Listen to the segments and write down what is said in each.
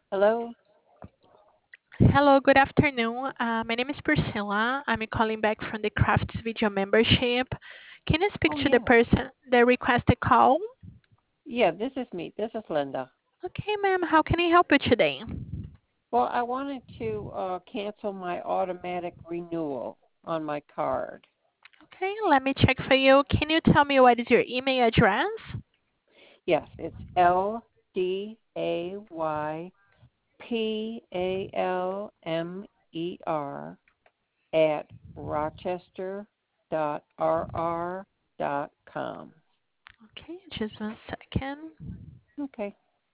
Hello? Hello, good afternoon. My name is Priscilla. I'm calling back from the Crafts Video membership. Can I speak Oh, to the yeah. person that requested call? Yeah, this is me. This is Linda. Okay, ma'am, how can I help you today? Well, I wanted to cancel my automatic renewal on my card. Okay, let me check for you. Can you tell me what is your email address? Yes, it's LDAYPALMER at rochester.rr.com. Okay, just one second. Okay.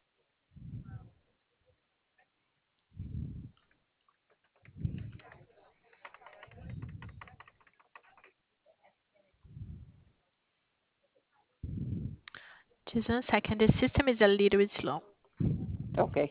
Just one second. The system is a little slow. Okay.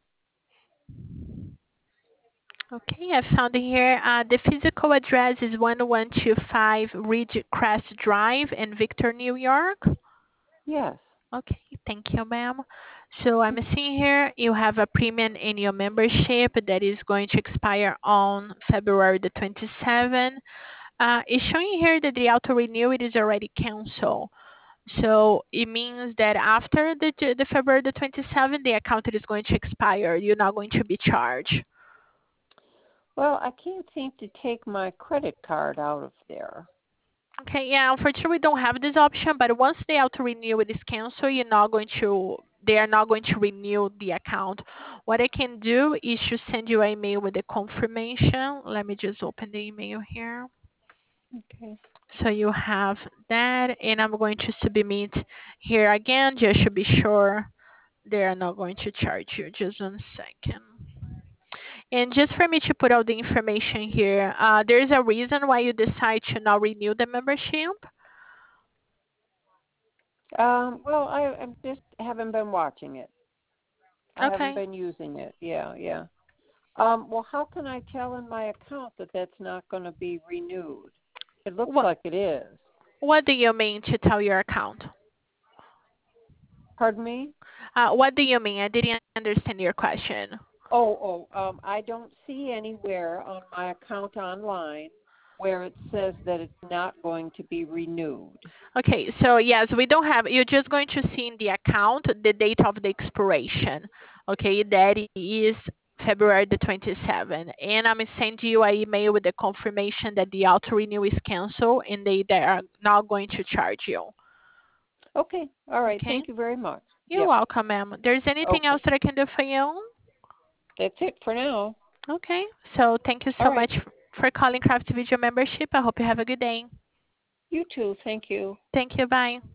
Okay, I found it here. The physical address is 1125 Ridgecrest Drive in Victor, New York. Yes. Okay, thank you, ma'am. So I'm seeing here you have a premium in your membership that is going to expire on February the 27th. It's showing here that the auto renew it is already canceled. So it means that after the February the 27th, the account is going to expire. You're not going to be charged. Well, I can't seem to take my credit card out of there. Okay, yeah, unfortunately we don't have this option, but once the auto renew it is canceled, they are not going to renew the account. What I can do is to send you an email with the confirmation. Let me just open the email here. Okay. So you have that, and I'm going to submit here again just to be sure they are not going to charge you. Just one second. And just for me to put out the information here, there is a reason why you decide to not renew the membership. Well, I just haven't been watching it. I haven't Okay. been using it. Yeah, yeah. Well, how can I tell in my account that that's not going to be renewed? It looks What like it is. What do you mean to tell your account? Pardon me? What do you mean? I didn't understand your question. I don't see anywhere on my account online where it says that it's not going to be renewed. Okay, so yes, we don't have. You're just going to see in the account the date of the expiration. Okay, that is February the 27th, and I'm sending you an email with the confirmation that the auto renew is canceled and they are not going to charge you. Okay. All right. Okay, Thank you very much. you're Yep. welcome, ma'am. There's anything else Okay. that I can do for you? That's it for now. Okay, so thank you All so right. much for calling Craft Video membership. I hope you have a good day. You too. Thank you. Thank you. Bye.